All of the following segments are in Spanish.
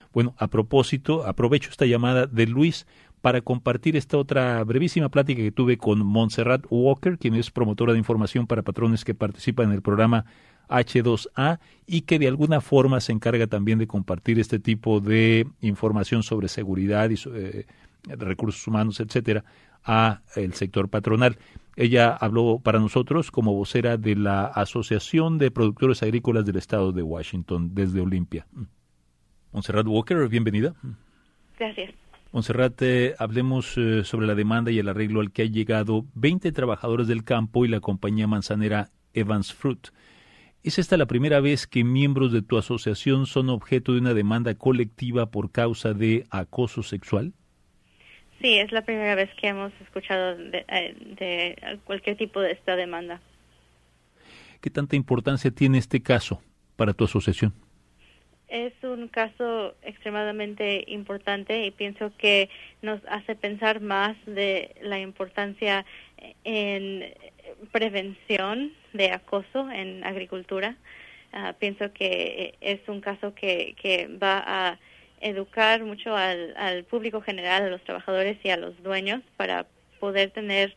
Bueno, a propósito, aprovecho esta llamada de Luis para compartir esta otra brevísima plática que tuve con Montserrat Walker, quien es promotora de información para patrones que participan en el programa H2A y que de alguna forma se encarga también de compartir este tipo de información sobre seguridad y recursos humanos, etcétera, a el sector patronal. Ella habló para nosotros como vocera de la Asociación de Productores Agrícolas del Estado de Washington desde Olympia. Montserrat Walker, bienvenida. Gracias. Montserrat, hablemos sobre la demanda y el arreglo al que han llegado 20 trabajadores del campo y la compañía manzanera Evans Fruit. ¿Es esta la primera vez que miembros de tu asociación son objeto de una demanda colectiva por causa de acoso sexual? Sí, es la primera vez que hemos escuchado de cualquier tipo de esta demanda. ¿Qué tanta importancia tiene este caso para tu asociación? Es un caso extremadamente importante y pienso que nos hace pensar más de la importancia en prevención de acoso en agricultura. Pienso que es un caso que va a educar mucho al público general, a los trabajadores y a los dueños para poder tener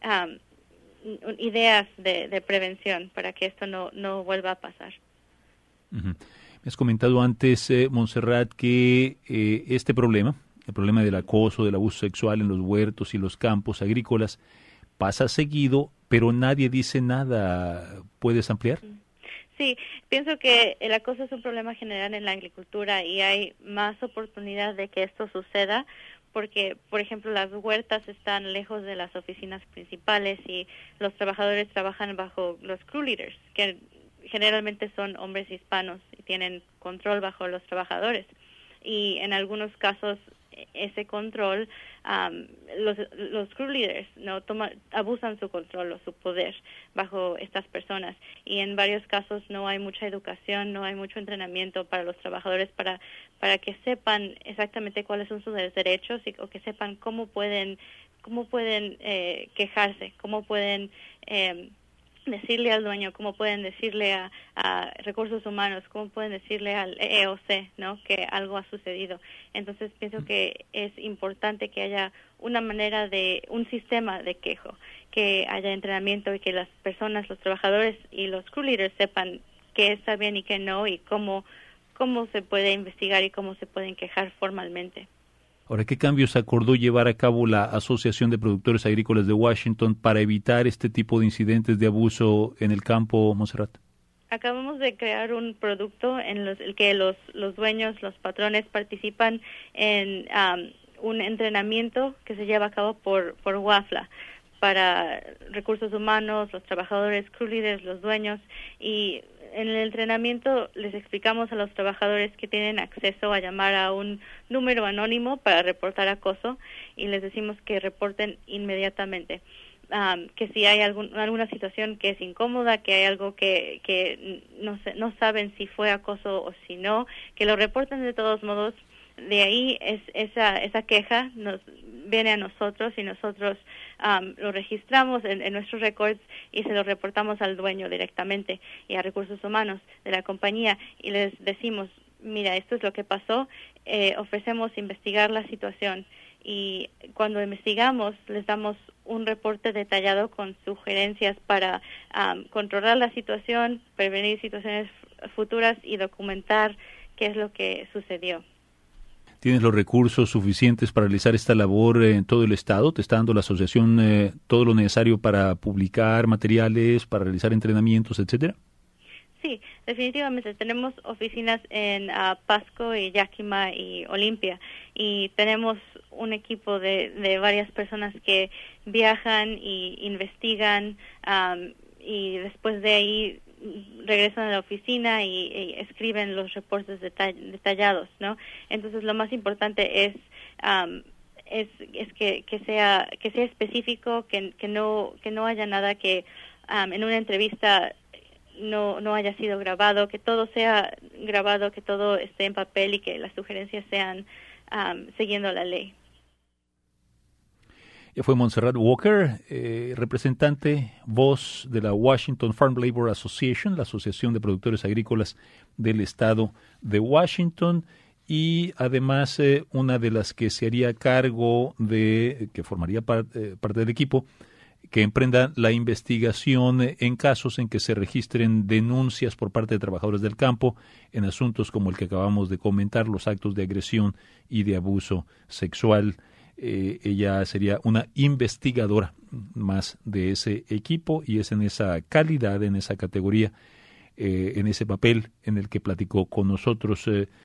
ideas de prevención para que esto no vuelva a pasar. Uh-huh. Me has comentado antes, Montserrat, que este problema, el problema del acoso, del abuso sexual en los huertos y los campos agrícolas, pasa seguido, pero nadie dice nada. ¿Puedes ampliar? Sí, pienso que el acoso es un problema general en la agricultura y hay más oportunidad de que esto suceda porque, por ejemplo, las huertas están lejos de las oficinas principales y los trabajadores trabajan bajo los crew leaders, que generalmente son hombres hispanos y tienen control bajo los trabajadores. Y en algunos casos ese control, los crew leaders abusan su control o su poder bajo estas personas. Y en varios casos no hay mucha educación, no hay mucho entrenamiento para los trabajadores para que sepan exactamente cuáles son sus derechos o que sepan cómo pueden quejarse, cómo pueden decirle al dueño, cómo pueden decirle a recursos humanos, cómo pueden decirle al EEOC, ¿no? Que algo ha sucedido. Entonces pienso que es importante que haya un sistema de quejo, que haya entrenamiento y que las personas, los trabajadores y los crew leaders sepan qué está bien y qué no y cómo se puede investigar y cómo se pueden quejar formalmente. Ahora, ¿qué cambios acordó llevar a cabo la Asociación de Productores Agrícolas de Washington para evitar este tipo de incidentes de abuso en el campo, Montserrat? Acabamos de crear un producto en el que los dueños, los patrones participan en un entrenamiento que se lleva a cabo por WAFLA para recursos humanos, los trabajadores, crew leaders, los dueños, y en el entrenamiento les explicamos a los trabajadores que tienen acceso a llamar a un número anónimo para reportar acoso y les decimos que reporten inmediatamente. Que si hay alguna situación que es incómoda, que hay algo que no saben si fue acoso o si no, que lo reporten de todos modos. De ahí esa queja nos viene a nosotros y nosotros lo registramos en nuestros records y se lo reportamos al dueño directamente y a recursos humanos de la compañía y les decimos, mira, esto es lo que pasó, ofrecemos investigar la situación y cuando investigamos les damos un reporte detallado con sugerencias para controlar la situación, prevenir situaciones futuras y documentar qué es lo que sucedió. ¿Tienes los recursos suficientes para realizar esta labor en todo el estado? ¿Te está dando la asociación todo lo necesario para publicar materiales, para realizar entrenamientos, etcétera? Sí, definitivamente. Tenemos oficinas en Pasco y Yakima y Olympia y tenemos un equipo de varias personas que viajan y investigan y después de ahí regresan a la oficina y escriben los reportes detallados, ¿no? Entonces lo más importante es que sea específico, que no haya nada que en una entrevista no haya sido grabado, que todo sea grabado, que todo esté en papel y que las sugerencias sean siguiendo la ley. Fue Montserrat Walker, representante, voz de la Washington Farm Labor Association, la Asociación de Productores Agrícolas del Estado de Washington. y además una de las que se haría cargo que formaría parte del equipo, que emprenda la investigación en casos en que se registren denuncias por parte de trabajadores del campo en asuntos como el que acabamos de comentar, los actos de agresión y de abuso sexual. Ella sería una investigadora más de ese equipo y es en esa calidad, en esa categoría, en ese papel en el que platicó con nosotros.